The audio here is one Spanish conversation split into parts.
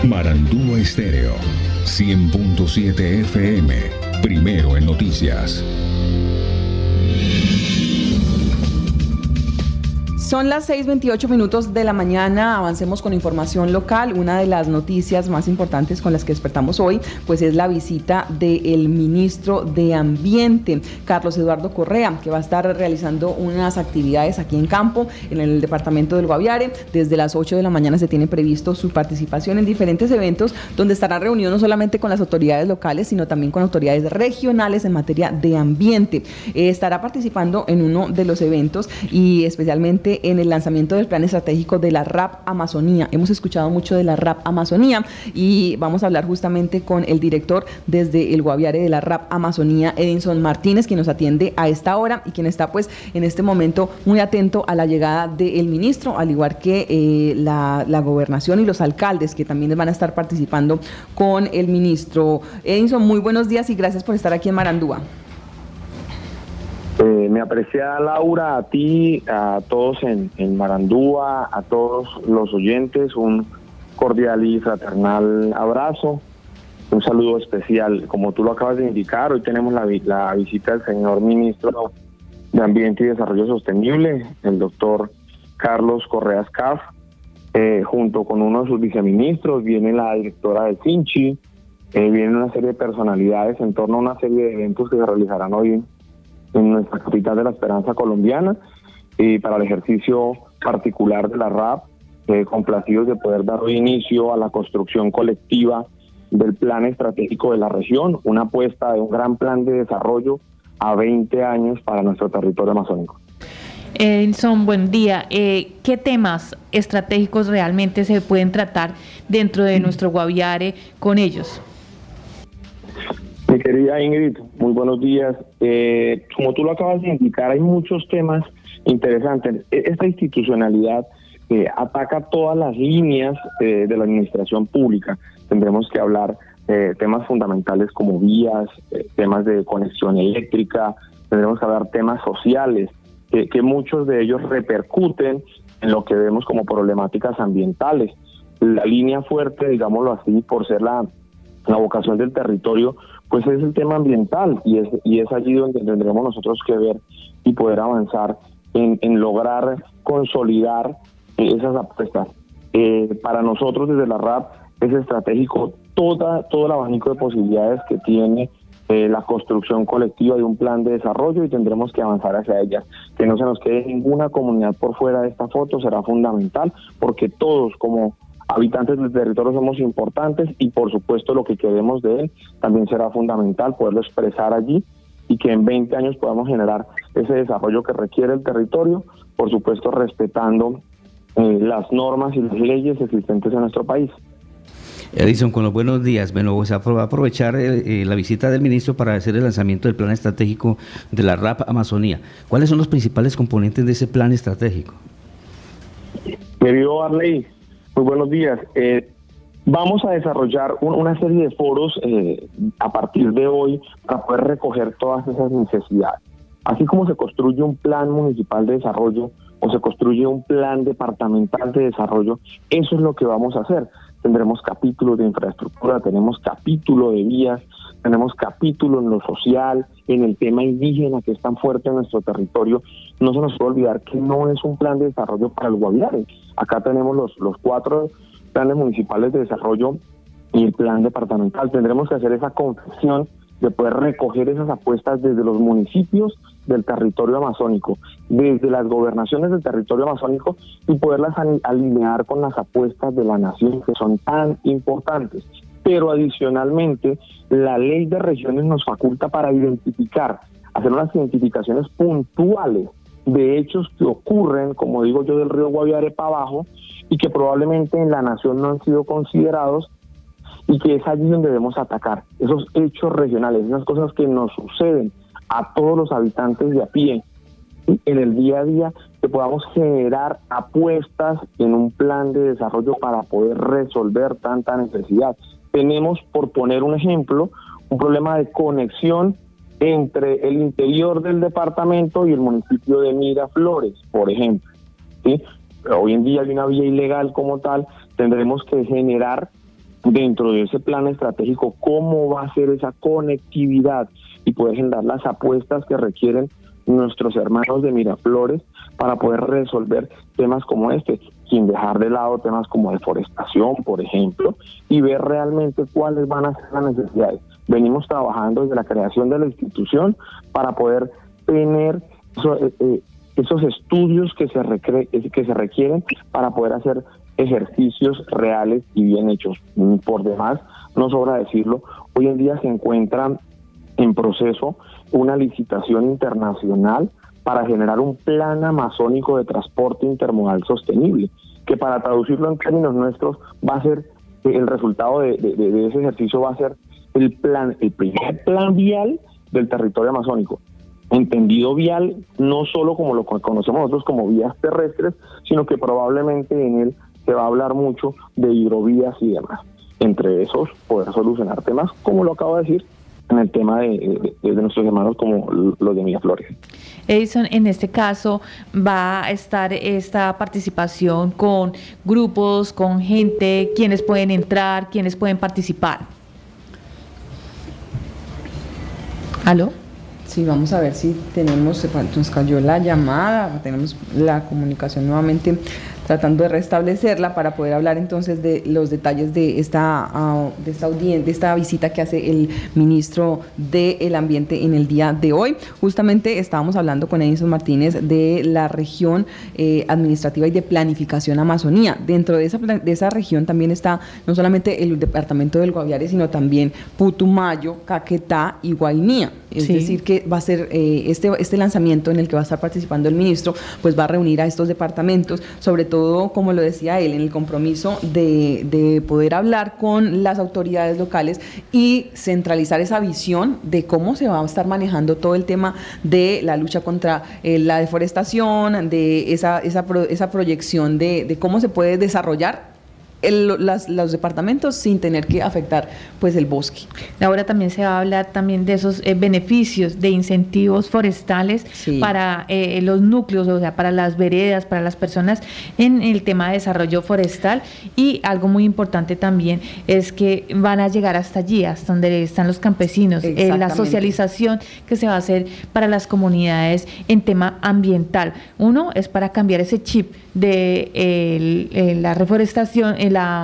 Marandúa Estéreo, 100.7 FM, primero en noticias. Son las 6:28 de la mañana, avancemos con información local. Una de las noticias más importantes con las que despertamos hoy, pues es la visita del ministro de Ambiente, Carlos Eduardo Correa, que va a estar realizando unas actividades aquí en campo, en el departamento del Guaviare. Desde las 8 de la mañana se tiene previsto su participación en diferentes eventos, donde estará reunido no solamente con las autoridades locales, sino también con autoridades regionales en materia de ambiente. Estará participando en uno de los eventos y especialmente en el lanzamiento del plan estratégico de la RAP Amazonía. Hemos escuchado mucho de la RAP Amazonía y vamos a hablar justamente con el director desde el Guaviare de la RAP Amazonía, Edinson Martínez, quien nos atiende a esta hora y quien está pues en este momento muy atento a la llegada del ministro, al igual que la gobernación y los alcaldes que también van a estar participando con el ministro. Edinson, muy buenos días y gracias por estar aquí en Marandúa. Me aprecia Laura, a ti, a todos en Marandúa, a todos los oyentes, un cordial y fraternal abrazo, un saludo especial. Como tú lo acabas de indicar, hoy tenemos la visita del señor ministro de Ambiente y Desarrollo Sostenible, el doctor Carlos Correa Escaf, junto con uno de sus viceministros. Viene la directora de Sinchi, vienen una serie de personalidades en torno a una serie de eventos que se realizarán hoy en nuestra capital de la esperanza colombiana, y para el ejercicio particular de la RAP, complacidos de poder dar hoy inicio a la construcción colectiva del plan estratégico de la región, una apuesta de un gran plan de desarrollo a 20 años para nuestro territorio amazónico. Edinson, buen día. ¿Qué temas estratégicos realmente se pueden tratar dentro de nuestro Guaviare con ellos? Mi querida Ingrid, muy buenos días. Como tú lo acabas de indicar, hay muchos temas interesantes. Esta institucionalidad ataca todas las líneas de la administración pública. Tendremos que hablar temas fundamentales como vías, temas de conexión eléctrica, tendremos que hablar temas sociales, que muchos de ellos repercuten en lo que vemos como problemáticas ambientales. La línea fuerte, digámoslo así, por ser la vocación del territorio, pues es el tema ambiental, y es allí donde tendremos nosotros que ver y poder avanzar en lograr consolidar esas apuestas. Para nosotros desde la RAP es estratégico todo el abanico de posibilidades que tiene la construcción colectiva de un plan de desarrollo, y tendremos que avanzar hacia ellas. Que no se nos quede ninguna comunidad por fuera de esta foto será fundamental, porque todos como habitantes del territorio somos importantes, y por supuesto lo que queremos de él también será fundamental poderlo expresar allí, y que en 20 años podamos generar ese desarrollo que requiere el territorio, por supuesto respetando las normas y las leyes existentes en nuestro país. Edinson, con los buenos días. Bueno, pues va a aprovechar la visita del ministro para hacer el lanzamiento del plan estratégico de la RAP Amazonía. ¿Cuáles son los principales componentes de ese plan estratégico? Querido Arley, muy buenos días. Vamos a desarrollar una serie de foros a partir de hoy para poder recoger todas esas necesidades. Así como se construye un plan municipal de desarrollo o se construye un plan departamental de desarrollo, eso es lo que vamos a hacer. Tendremos capítulos de infraestructura, tenemos capítulo de vías, tenemos capítulo en lo social, en el tema indígena que es tan fuerte en nuestro territorio. No se nos puede olvidar que no es un plan de desarrollo para el Guaviare. Acá tenemos los 4 planes municipales de desarrollo y el plan departamental. Tendremos que hacer esa confección de poder recoger esas apuestas desde los municipios del territorio amazónico, desde las gobernaciones del territorio amazónico, y poderlas alinear con las apuestas de la nación, que son tan importantes. Pero adicionalmente, la ley de regiones nos faculta para identificar, hacer unas identificaciones puntuales de hechos que ocurren, como digo yo, del río Guaviare para abajo, y que probablemente en la nación no han sido considerados, y que es allí donde debemos atacar esos hechos regionales, esas cosas que nos suceden a todos los habitantes de a pie, ¿sí? En el día a día, que podamos generar apuestas en un plan de desarrollo para poder resolver tanta necesidad. Tenemos, por poner un ejemplo, un problema de conexión entre el interior del departamento y el municipio de Miraflores, por ejemplo, ¿sí? Hoy en día hay una vía ilegal como tal, tendremos que generar dentro de ese plan estratégico cómo va a ser esa conectividad y poder generar las apuestas que requieren nuestros hermanos de Miraflores para poder resolver temas como este, sin dejar de lado temas como deforestación, por ejemplo, y ver realmente cuáles van a ser las necesidades. Venimos trabajando desde la creación de la institución para poder tener esos estudios que se requieren para poder hacer ejercicios reales y bien hechos. Por demás, no sobra decirlo, hoy en día se encuentran en proceso una licitación internacional para generar un plan amazónico de transporte intermodal sostenible, que para traducirlo en términos nuestros va a ser, el resultado de ese ejercicio va a ser el primer plan vial del territorio amazónico. Entendido vial no solo como lo conocemos nosotros como vías terrestres, sino que probablemente en él se va a hablar mucho de hidrovías y demás. Entre esos, poder solucionar temas, como lo acabo de decir, en el tema de nuestros hermanos como los de Miraflores. Edison, en este caso va a estar esta participación con grupos, con gente, quienes pueden entrar, quienes pueden participar. ¿Aló? Sí, vamos a ver si tenemos, nos cayó la llamada, tenemos la comunicación nuevamente tratando de restablecerla para poder hablar entonces de los detalles de esta visita que hace el ministro del Ambiente en el día de hoy. Justamente estábamos hablando con Edison Martínez de la región administrativa y de planificación Amazonía. Dentro de esa región también está no solamente el departamento del Guaviare, sino también Putumayo, Caquetá y Guainía. Es decir, que va a ser este lanzamiento en el que va a estar participando el ministro, pues va a reunir a estos departamentos, sobre todo, como lo decía él, en el compromiso de poder hablar con las autoridades locales y centralizar esa visión de cómo se va a estar manejando todo el tema de la lucha contra la deforestación, de esa proyección de cómo se puede desarrollar los departamentos sin tener que afectar pues el bosque. Ahora también se va a hablar también de esos beneficios de incentivos forestales para los núcleos, o sea, para las veredas, para las personas en el tema de desarrollo forestal, y algo muy importante también es que van a llegar hasta allí, hasta donde están los campesinos, la socialización que se va a hacer para las comunidades en tema ambiental. Uno es para cambiar ese chip de la reforestación,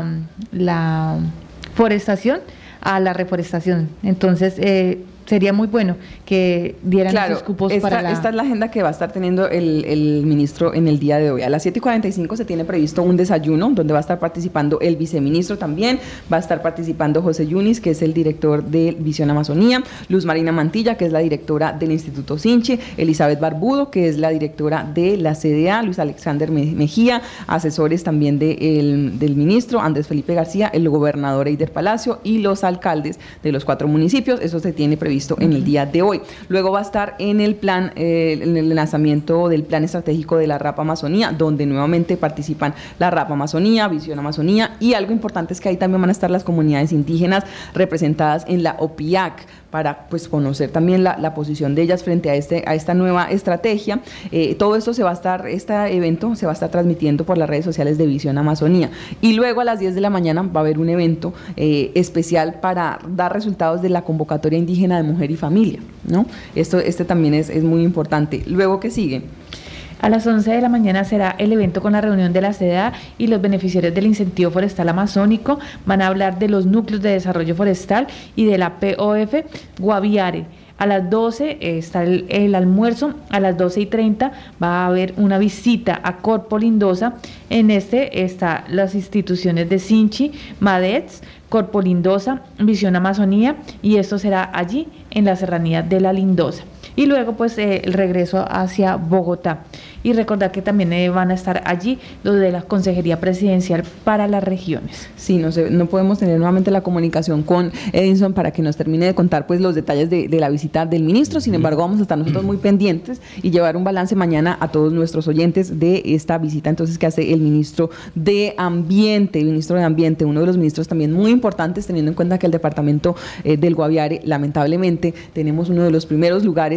la forestación a la reforestación. Entonces, sería muy bueno que dieran esos cupos para Esta es la agenda que va a estar teniendo el ministro en el día de hoy. A las 7:45 se tiene previsto un desayuno donde va a estar participando el viceministro también, va a estar participando José Yunis, que es el director de Visión Amazonía, Luz Marina Mantilla, que es la directora del Instituto Sinchi, Elizabeth Barbudo, que es la directora de la CDA, Luis Alexander Mejía, asesores también del ministro, Andrés Felipe García, el gobernador Eider Palacio y los alcaldes de los 4 municipios. Eso se tiene previsto en el día de hoy. Luego va a estar en el plan, en el lanzamiento del plan estratégico de la RAP Amazonía, donde nuevamente participan la RAP Amazonía, Visión Amazonía, y algo importante es que ahí también van a estar las comunidades indígenas representadas en la OPIAC, para pues conocer también la posición de ellas frente a esta nueva estrategia. Todo esto este evento se va a estar transmitiendo por las redes sociales de Visión Amazonía. Y luego a las 10 de la mañana va a haber un evento especial para dar resultados de la convocatoria indígena de mujer y familia, ¿no? Este también es muy importante. Luego, ¿qué sigue? A las 11 de la mañana será el evento con la reunión de la CDA y los beneficiarios del incentivo forestal amazónico. Van a hablar de los núcleos de desarrollo forestal y de la POF Guaviare. A las 12 está el almuerzo, a las 12:30 va a haber una visita a Corpo Lindosa. En están las instituciones de Sinchi, Madets, Corpo Lindosa, Visión Amazonía, y esto será allí en la serranía de la Lindosa. Y luego pues el regreso hacia Bogotá. Y recordar que también van a estar allí los de la Consejería Presidencial para las regiones. Sí, no podemos tener nuevamente la comunicación con Edison para que nos termine de contar pues los detalles de la visita del ministro. Sin embargo, vamos a estar nosotros muy pendientes y llevar un balance mañana a todos nuestros oyentes de esta visita entonces que hace el ministro de Ambiente, uno de los ministros también muy importantes, teniendo en cuenta que el departamento del Guaviare, lamentablemente, tenemos uno de los primeros lugares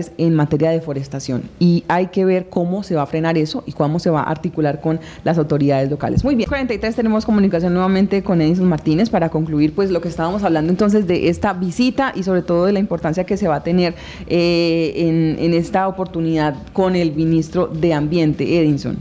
locales en materia de deforestación. Y hay que ver cómo se va a frenar eso y cómo se va a articular con las autoridades locales. Muy bien, 43 tenemos comunicación nuevamente con Edison Martínez para concluir pues lo que estábamos hablando entonces de esta visita y sobre todo de la importancia que se va a tener en esta oportunidad con el ministro de Ambiente, Edison.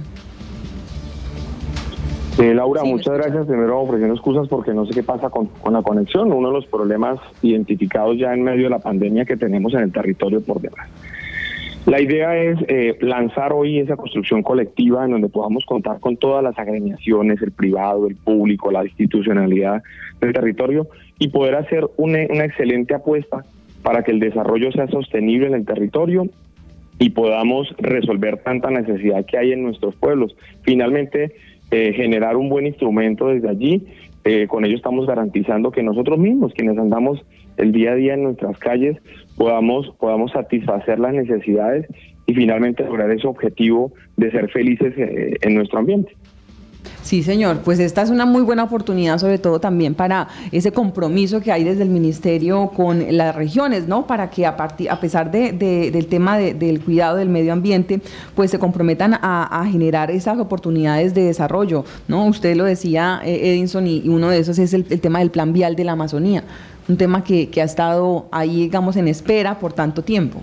Laura, muchas gracias. Primero ofreciendo excusas porque no sé qué pasa con la conexión. Uno de los problemas identificados ya en medio de la pandemia que tenemos en el territorio por demás. La idea es lanzar hoy esa construcción colectiva en donde podamos contar con todas las agremiaciones, el privado, el público, la institucionalidad del territorio y poder hacer una excelente apuesta para que el desarrollo sea sostenible en el territorio y podamos resolver tanta necesidad que hay en nuestros pueblos. Finalmente, generar un buen instrumento desde allí. Con ello estamos garantizando que nosotros mismos, quienes andamos el día a día en nuestras calles, podamos satisfacer las necesidades y finalmente lograr ese objetivo de ser felices en nuestro ambiente. Sí, señor, pues esta es una muy buena oportunidad, sobre todo también para ese compromiso que hay desde el ministerio con las regiones, ¿no? Para que a pesar del tema del cuidado del medio ambiente, pues se comprometan a generar esas oportunidades de desarrollo, ¿no? Usted lo decía, Edison, y uno de esos es el tema del plan vial de la Amazonía, un tema que ha estado ahí, digamos, en espera por tanto tiempo.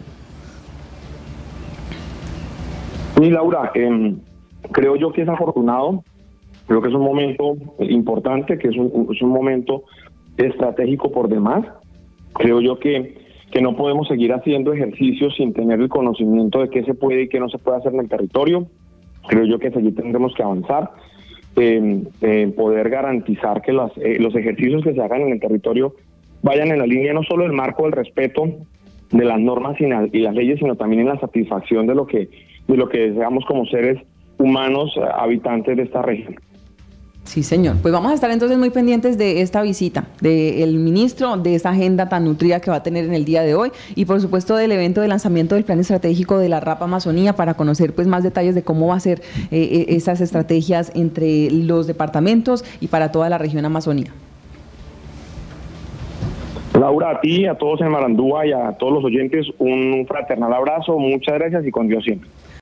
Sí, Laura, creo yo que es afortunado. Creo que es un momento importante, que es un momento estratégico por demás. Creo yo que no podemos seguir haciendo ejercicios sin tener el conocimiento de qué se puede y qué no se puede hacer en el territorio. Creo yo que allí tendremos que avanzar, poder garantizar que los ejercicios que se hagan en el territorio vayan en la línea no solo del marco del respeto de las normas y las leyes, sino también en la satisfacción de lo que deseamos como seres humanos habitantes de esta región. Sí, señor. Pues vamos a estar entonces muy pendientes de esta visita del ministro, de esa agenda tan nutrida que va a tener en el día de hoy y por supuesto del evento de lanzamiento del plan estratégico de la RAP Amazonía para conocer pues más detalles de cómo va a ser esas estrategias entre los departamentos y para toda la región Amazonía. Laura, a ti, a todos en Marandúa y a todos los oyentes un fraternal abrazo, muchas gracias y con Dios siempre.